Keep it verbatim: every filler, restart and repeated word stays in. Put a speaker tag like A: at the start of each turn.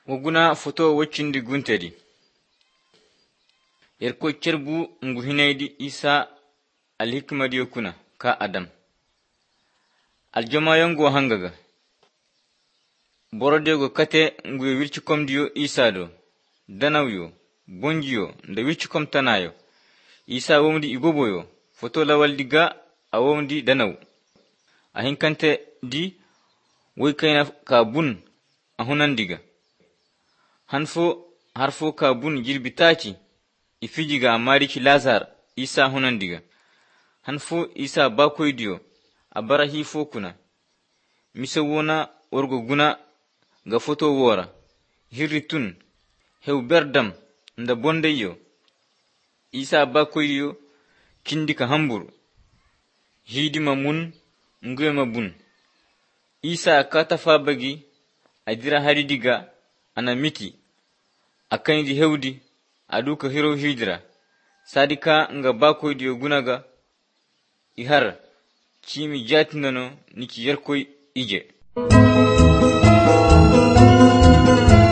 A: Woguna foto wacindi guntedi. Yerko cerbu ngu hinaydi Isa alhikma diyo kuna ka Adam. Aljama yongo hangaga. Borodego kate ngu wirchikom diyo Isa do. Danawyo, bonjiyo, nda wirchikom tanayo. Isa womdi igoboyo, foto lawal diga a womdi danaw. Ahinkante di woykayna ka bun ahunan diga. Hanfo harfo ka bun jirbitaci ifijiga amariki Lazar Isa hunan diga. Hanfo Isa bakoy diyo abara hifo kuna. Misa wona orgo guna ga foto wora. Hirritun hew berdam nda bondeyo. Isa bakoy diyo kindika hambur. Hidima mun nguyema bun. Isa katafa bagi adira haridiga ana miti akandi hewdi aduka hiro hidra sadika nga bakoy diyo gunaga ihar chimi jatinano niki yerkoy ije.